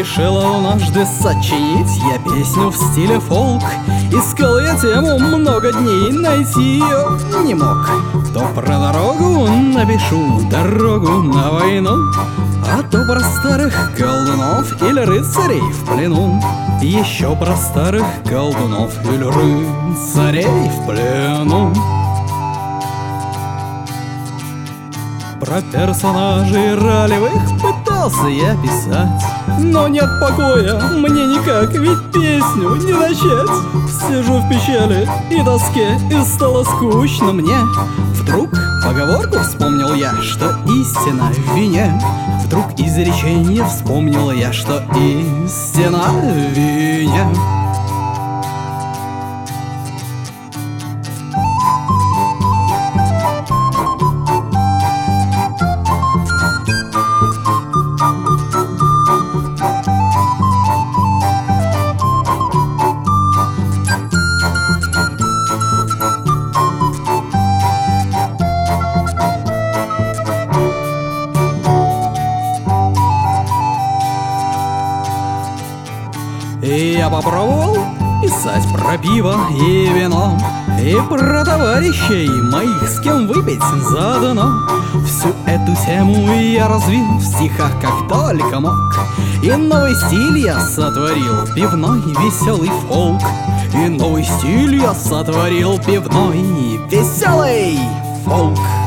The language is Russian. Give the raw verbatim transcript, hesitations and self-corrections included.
Решил однажды сочинить я песню в стиле фолк. Искал я тему много дней, найти ее не мог. То про дорогу напишу, дорогу на войну, а то про старых колдунов или рыцарей в плену. Еще про старых колдунов или рыцарей в плену. Про персонажей ролевых пытался я писать, но нет покоя мне никак, ведь песню не начать. Сижу в печали и тоске, и стало скучно мне. Вдруг поговорку вспомнил я, что истина в вине. Вдруг изречение вспомнил я, что истина в вине. И я попробовал писать про пиво и вино, и про товарищей моих, с кем выпить заодно. Всю эту тему я развил в стихах как только мог, и новый стиль я сотворил, пивной веселый фолк. И новый стиль я сотворил, пивной веселый фолк.